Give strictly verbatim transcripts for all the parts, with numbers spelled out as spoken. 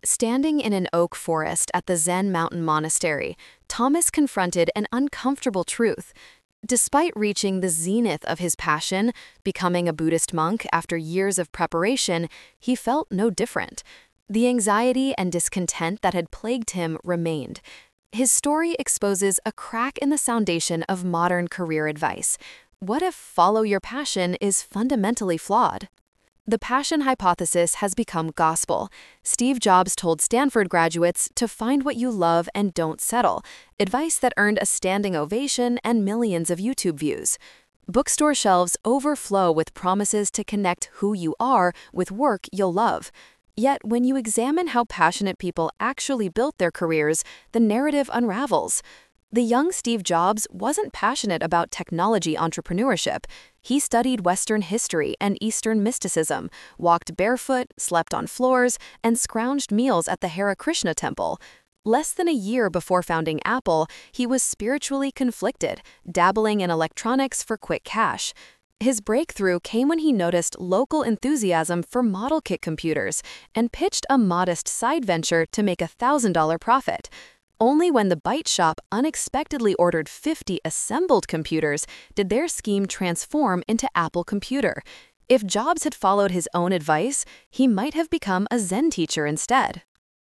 Standing in an oak forest at the Zen Mountain Monastery, Thomas confronted an uncomfortable truth. Despite reaching the zenith of his passion, becoming a Buddhist monk after years of preparation, he felt no different. The anxiety and discontent that had plagued him remained. His story exposes a crack in the foundation of modern career advice. What if follow your passion is fundamentally flawed? The passion hypothesis has become gospel. Steve Jobs told Stanford graduates to find what you love and don't settle, advice that earned a standing ovation and millions of YouTube views. Bookstore shelves overflow with promises to connect who you are with work you'll love. Yet, when you examine how passionate people actually built their careers, the narrative unravels. The young Steve Jobs wasn't passionate about technology entrepreneurship. He studied Western history and Eastern mysticism, walked barefoot, slept on floors, and scrounged meals at the Hare Krishna temple. Less than a year before founding Apple, he was spiritually conflicted, dabbling in electronics for quick cash. His breakthrough came when he noticed local enthusiasm for model kit computers and pitched a modest side venture to make a one thousand dollar profit. Only when the Byte Shop unexpectedly ordered fifty assembled computers did their scheme transform into Apple Computer. If Jobs had followed his own advice, he might have become a Zen teacher instead.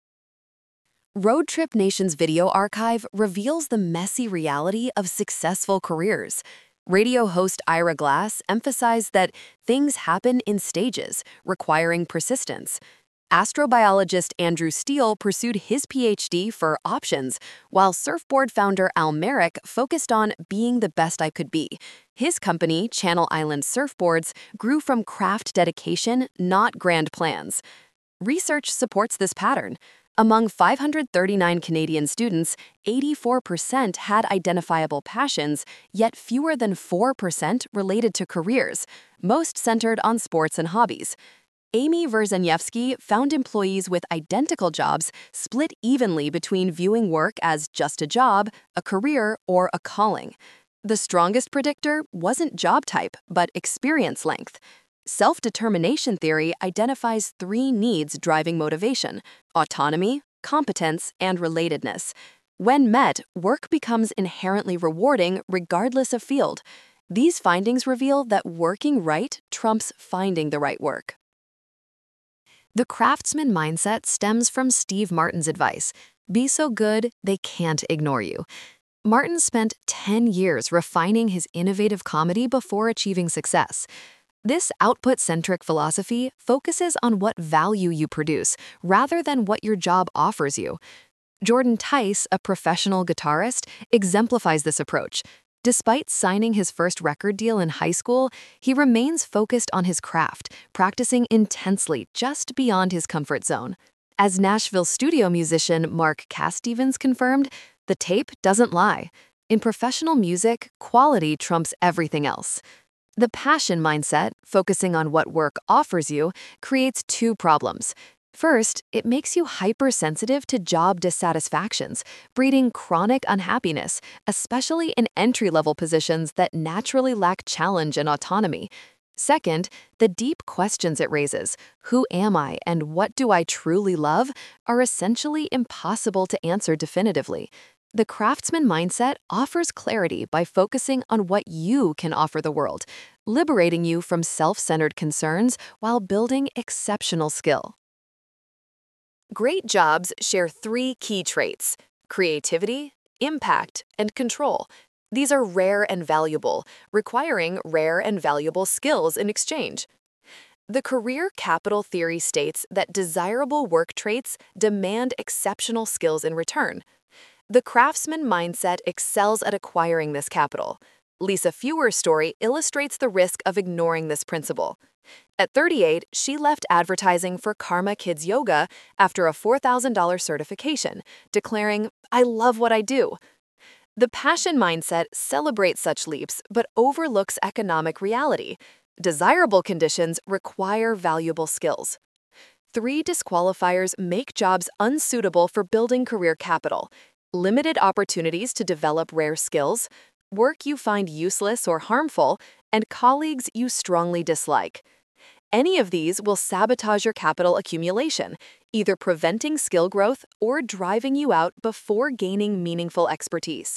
Road Trip Nation's video archive reveals the messy reality of successful careers. Radio host Ira Glass emphasized that things happen in stages, requiring persistence. Astrobiologist Andrew Steele pursued his P H D for options, while surfboard founder Al Merrick focused on being the best I could be. His company, Channel Island Surfboards, grew from craft dedication, not grand plans. Research supports this pattern. Among five hundred thirty-nine Canadian students, eighty-four percent had identifiable passions, yet fewer than four percent related to careers, most centered on sports and hobbies. Amy Verzanyevsky found employees with identical jobs split evenly between viewing work as just a job, a career, or a calling. The strongest predictor wasn't job type, but experience length. Self-determination theory identifies three needs driving motivation: autonomy, competence, and relatedness. When met, work becomes inherently rewarding regardless of field. These findings reveal that working right trumps finding the right work. The craftsman mindset stems from Steve Martin's advice: be so good they can't ignore you. Martin spent ten years refining his innovative comedy before achieving success. This output-centric philosophy focuses on what value you produce rather than what your job offers you. Jordan Tice, a professional guitarist, exemplifies this approach. Despite signing his first record deal in high school, he remains focused on his craft, practicing intensely just beyond his comfort zone. As Nashville studio musician Mark Castevens confirmed, the tape doesn't lie. In professional music, quality trumps everything else. The passion mindset, focusing on what work offers you, creates two problems. First, it makes you hypersensitive to job dissatisfactions, breeding chronic unhappiness, especially in entry-level positions that naturally lack challenge and autonomy. Second, the deep questions it raises, who am I and what do I truly love, are essentially impossible to answer definitively. The craftsman mindset offers clarity by focusing on what you can offer the world, liberating you from self-centered concerns while building exceptional skill. Great jobs share three key traits: creativity, impact, and control. These are rare and valuable, requiring rare and valuable skills in exchange. The career capital theory states that desirable work traits demand exceptional skills in return. The craftsman mindset excels at acquiring this capital. Lisa Fewer's story illustrates the risk of ignoring this principle. At thirty-eight, she left advertising for Karma Kids Yoga after a four thousand dollar certification, declaring, "I love what I do." The passion mindset celebrates such leaps but overlooks economic reality. Desirable conditions require valuable skills. Three disqualifiers make jobs unsuitable for building career capital: limited opportunities to develop rare skills, work you find useless or harmful, and colleagues you strongly dislike. Any of these will sabotage your capital accumulation, either preventing skill growth or driving you out before gaining meaningful expertise.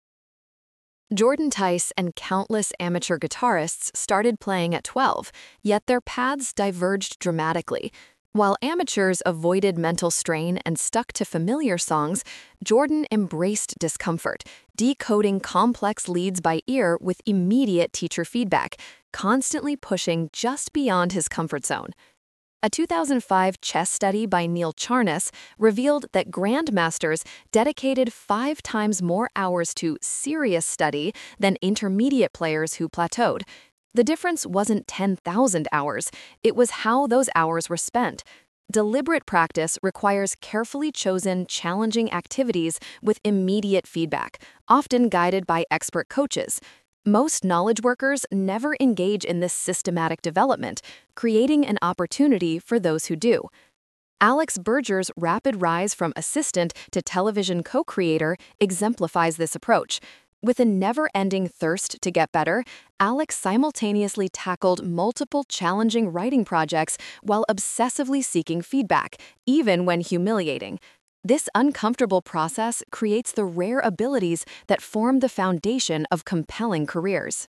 Jordan Tice and countless amateur guitarists started playing at twelve, yet their paths diverged dramatically. While amateurs avoided mental strain and stuck to familiar songs, Jordan embraced discomfort, decoding complex leads by ear with immediate teacher feedback, constantly pushing just beyond his comfort zone. A two thousand five chess study by Neil Charnas revealed that grandmasters dedicated five times more hours to serious study than intermediate players who plateaued. The difference wasn't ten thousand hours, it was how those hours were spent. Deliberate practice requires carefully chosen, challenging activities with immediate feedback, often guided by expert coaches. Most knowledge workers never engage in this systematic development, creating an opportunity for those who do. Alex Berger's rapid rise from assistant to television co-creator exemplifies this approach. With a never-ending thirst to get better, Alex simultaneously tackled multiple challenging writing projects while obsessively seeking feedback, even when humiliating. This uncomfortable process creates the rare abilities that form the foundation of compelling careers.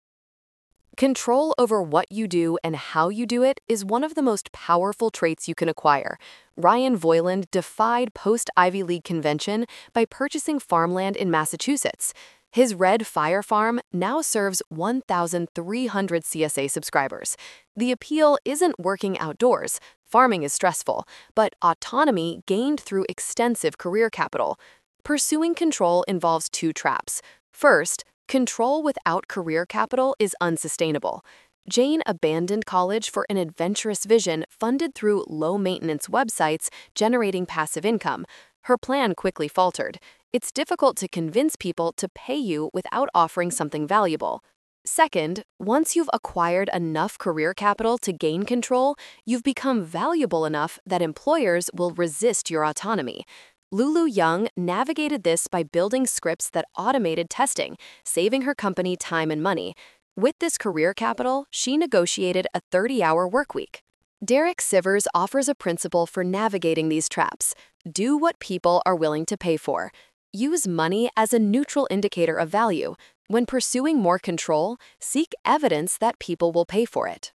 Control over what you do and how you do it is one of the most powerful traits you can acquire. Ryan Voiland defied post-Ivy League convention by purchasing farmland in Massachusetts. His Red Fire Farm now serves one thousand three hundred C S A subscribers. The appeal isn't working outdoors. Farming is stressful, but autonomy gained through extensive career capital. Pursuing control involves two traps. First, control without career capital is unsustainable. Jane abandoned college for an adventurous vision funded through low-maintenance websites generating passive income. Her plan quickly faltered. It's difficult to convince people to pay you without offering something valuable. Second, once you've acquired enough career capital to gain control, you've become valuable enough that employers will resist your autonomy. Lulu Young navigated this by building scripts that automated testing, saving her company time and money. With this career capital, she negotiated a thirty-hour workweek. Derek Sivers offers a principle for navigating these traps. Do what people are willing to pay for. Use money as a neutral indicator of value. When pursuing more control, seek evidence that people will pay for it.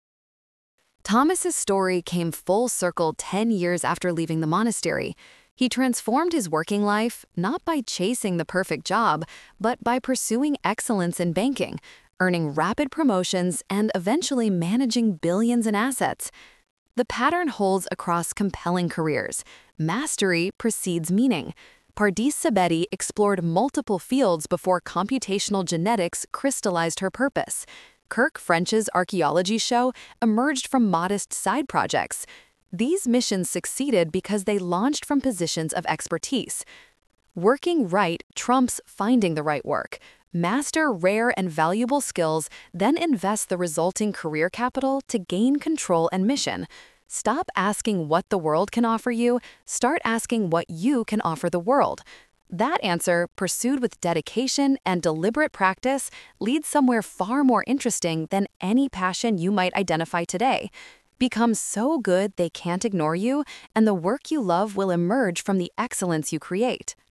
Thomas's story came full circle ten years after leaving the monastery. He transformed his working life not by chasing the perfect job, but by pursuing excellence in banking, earning rapid promotions, and eventually managing billions in assets. The pattern holds across compelling careers. Mastery precedes meaning. Pardis Sabeti explored multiple fields before computational genetics crystallized her purpose. Kirk French's archaeology show emerged from modest side projects. These missions succeeded because they launched from positions of expertise. Working right trumps finding the right work. Master rare and valuable skills, then invest the resulting career capital to gain control and mission. Stop asking what the world can offer you, start asking what you can offer the world. That answer, pursued with dedication and deliberate practice, leads somewhere far more interesting than any passion you might identify today. Become so good they can't ignore you, and the work you love will emerge from the excellence you create.